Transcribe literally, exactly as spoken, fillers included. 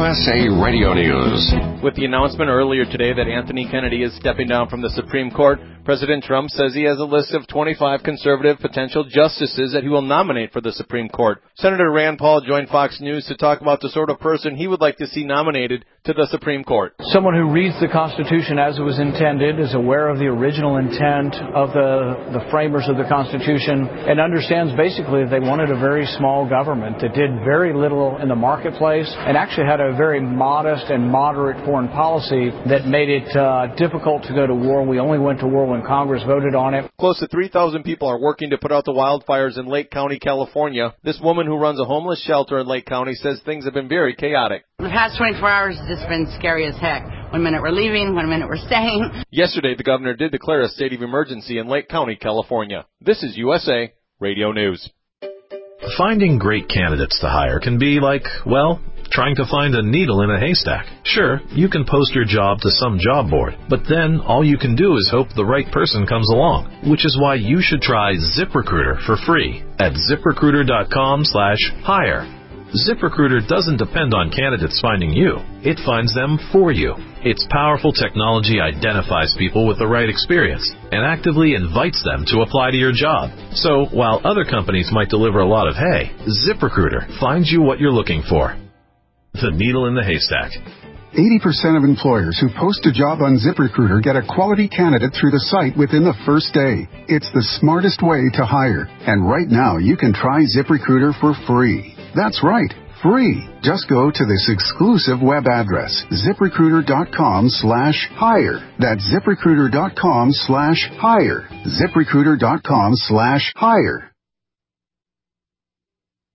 S A Radio News. With the announcement earlier today that Anthony Kennedy is stepping down from the Supreme Court, President Trump says he has a list of twenty-five conservative potential justices that he will nominate for the Supreme Court. Senator Rand Paul joined Fox News to talk about the sort of person he would like to see nominated to the Supreme Court. Someone who reads the Constitution as it was intended, is aware of the original intent of the, the framers of the Constitution, and understands basically that they wanted a very small government that did very little in the marketplace and actually had a very modest and moderate foreign policy that made it uh, difficult to go to war. We only went to war when Congress voted on it. Close to three thousand people are working to put out the wildfires in Lake County, California. This woman who runs a homeless shelter in Lake County says things have been very chaotic. The past twenty-four hours has just been scary as heck. One minute we're leaving, one minute we're staying. Yesterday, the governor did declare a state of emergency in Lake County, California. This is U S A Radio News. Finding great candidates to hire can be like, well, trying to find a needle in a haystack. Sure, you can post your job to some job board, but then all you can do is hope the right person comes along, which is why you should try ZipRecruiter for free at ZipRecruiter.com slash hire. ZipRecruiter doesn't depend on candidates finding you. It finds them for you. Its powerful technology identifies people with the right experience and actively invites them to apply to your job. So while other companies might deliver a lot of hay, ZipRecruiter finds you what you're looking for. The needle in the haystack. eighty percent of employers who post a job on ZipRecruiter get a quality candidate through the site within the first day. It's the smartest way to hire. And right now, you can try ZipRecruiter for free. That's right, free. Just go to this exclusive web address, ZipRecruiter.com slash hire. That's ZipRecruiter.com slash hire. ZipRecruiter.com slash hire.